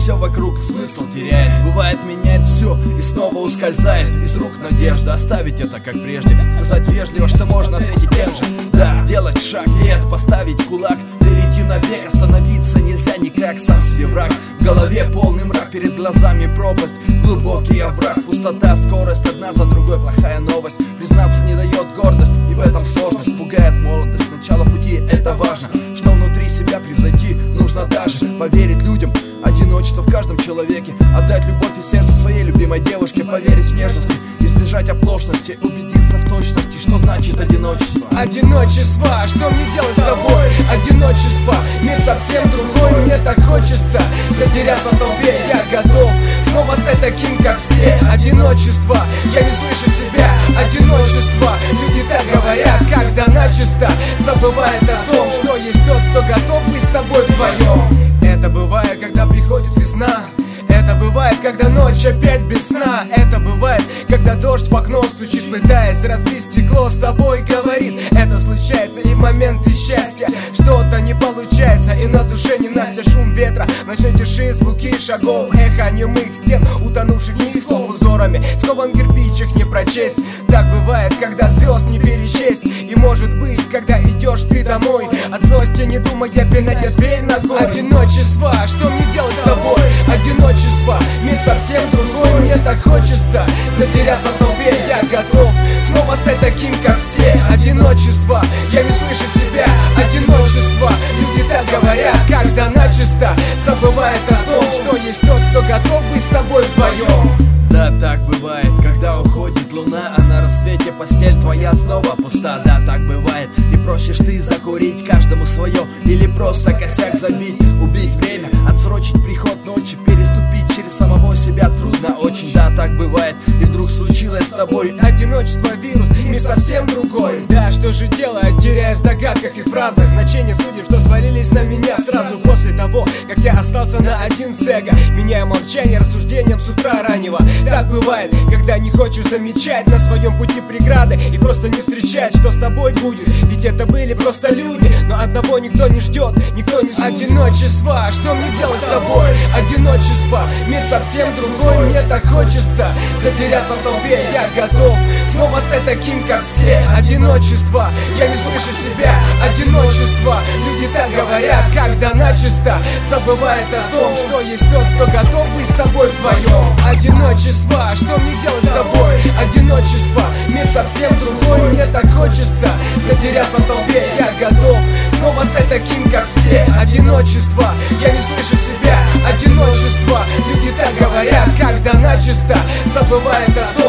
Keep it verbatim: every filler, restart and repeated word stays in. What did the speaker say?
все вокруг смысл теряет. Бывает, меняет все и снова ускользает из рук надежда. Оставить это как прежде, сказать вежливо, что можно ответить тем же. Да, сделать шаг, нет, поставить кулак, перейти на бег, остановиться нельзя никак. Сам себе враг, в голове полный мрак, перед глазами пропасть, глубокий овраг, пустота, скорость, одна за другой плохая новость. Признаться не дает гордость, и в этом сложность. Пугает молодость, начало пути, это важно. Что внутри себя превзойти, нужно даже поверить людям. Одиночество в каждом человеке, отдать любовь и сердце своей любимой девушке, поверить в нежности, избежать оплошности, убедиться в точности, что значит одиночество. Одиночество, что мне делать с тобой? Одиночество, мир совсем другой. Мне так хочется затеряться в толпе. Я готов снова стать таким, как все. Одиночество, я не слышу себя. Одиночество, люди так говорят, когда начисто забывает о том, что есть тот, кто готов быть с тобой вдвоем. Это бывает, когда приходит весна. Это бывает, когда ночь опять без сна. Это бывает, когда дождь в окно стучит, пытаясь разбить стекло, с тобой говорит. Это случается и в моменты счастья. Что-то не получается, и на душе ненастья. Шум ветра, в ночной тиши звуки шагов, эхо немых стен, утонувших в них слов узорами. Скован кирпич, их не прочесть. Так бывает, когда звезд не перечесть. И может быть, когда идешь ты домой, от злости не думая, пинаешь дверь ногой. Одиночество, что мне делать с тобой? Одиночество, мир совсем другой. Мне так хочется затеряться в толпе. Я готов снова стать таким, как все. Одиночество, я не слышу себя. Одиночество, люди так говорят, когда начисто забывает о том, что есть тот, кто готов быть с тобой вдвоем. Да, так бывает, когда уходит луна, а на рассвете постель твоя снова пуста. Да, так бывает, и просишь ты закурить, каждому свое, или просто косяк забить. Убить время, отсрочить приход ночи, переступить через самого себя трудно очень. Да, так бывает, и вдруг случилось с тобой одиночество, вирус, мир совсем другой. Да, что же делать, теряешь в догадках и фразах значение судеб, что свалились на меня сразу после того, как я остался на один с эго, меняя молчание рассуждением с утра раннего. Так бывает, когда не хочешь замечать на своем пути преграды и просто не встречать, что с тобой будет. Ведь это были просто люди, но одного никто не ждет, никто не судит. Одиночество, что мне делать с тобой? Одиночество, мир совсем другой. Мне так хочется затеряться в толпе. Я готов снова стать таким, как все. Одиночество, я не слышу себя. Одиночество, люди так говорят, когда начисто забывает о том, что есть тот, кто готов быть с тобой вдвоем. Одиночество, что мне делать с тобой? Одиночество, мир совсем другой. Мне так хочется затеряться в толпе. Я готов снова стать таким, как все. Одиночество, я не слышу себя. Одиночество, люди так говорят, когда начисто забывает о том,